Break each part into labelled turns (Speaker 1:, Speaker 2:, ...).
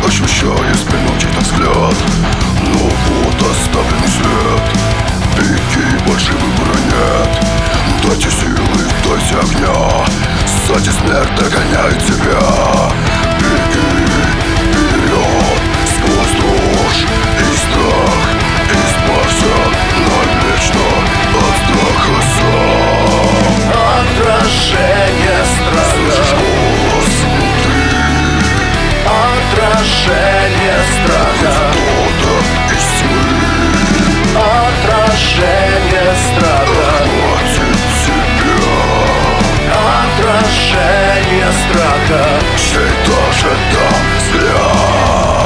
Speaker 1: ощущая спину чей-то взгляд. Но вот оставленный след. Беги, больше выбора нет. Дайте силы, дайте огня. Сзади смерть догоняет тебя. Беги вперед, сквозь дрожь и страх. Избавься навечно от страха сам.
Speaker 2: Отражение страха.
Speaker 1: Слышишь голос внутри.
Speaker 2: Отражение страха.
Speaker 1: Кто-то из тьмы.
Speaker 2: Отражение страха.
Speaker 1: Хватит тебя.
Speaker 2: Отражение страха.
Speaker 1: Чей-то же там взгляд.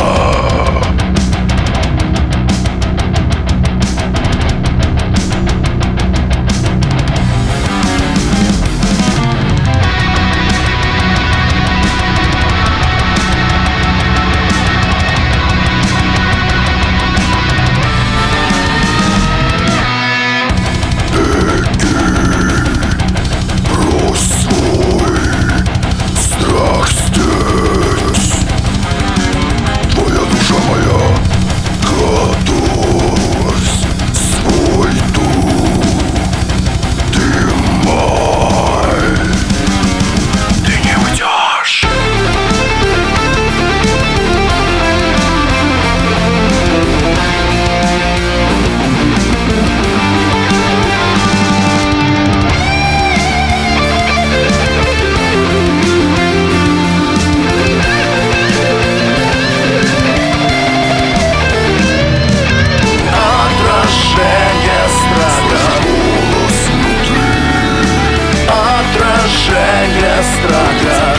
Speaker 2: Отражение страха.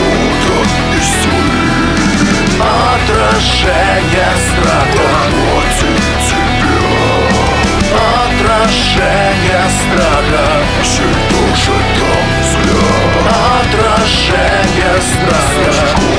Speaker 2: Отражение страха.
Speaker 1: Хватит тебя.
Speaker 2: Отражение страха.
Speaker 1: Чей-то же там взгляд.
Speaker 2: Отражение страха.